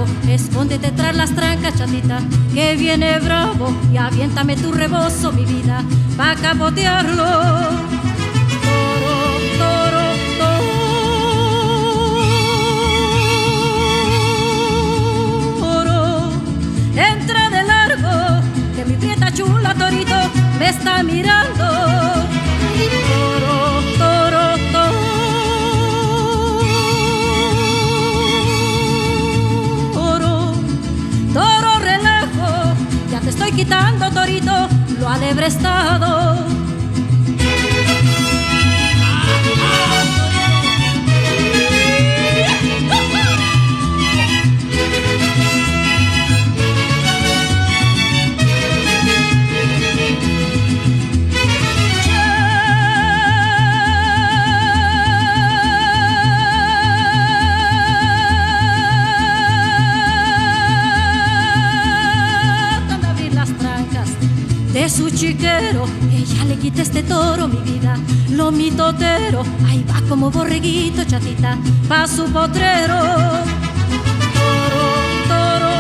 escóndete tras las trancas, chatita, que viene bravo y aviéntame tu rebozo, mi vida, pa' capotearlo. Toro, toro, toro, entra de largo, que mi prieta chula, torito, me está mirando. Toro, toro, toro, relajo, ya te estoy quitando, torito, lo alebrestado. De su chiquero, que ya le quite este toro, mi vida, lo mitotero, ahí va como borreguito, chatita, pa' su potrero. Toro, toro,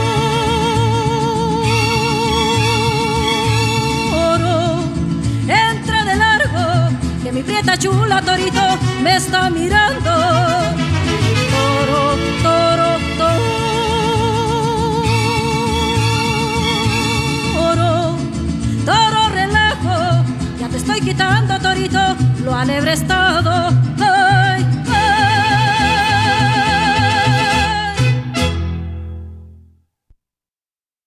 toro, entra de largo, que mi prieta chula, torito, me está mirando. Toro, toro, toro, relajo, ya te estoy quitando, torito, lo alebrestado.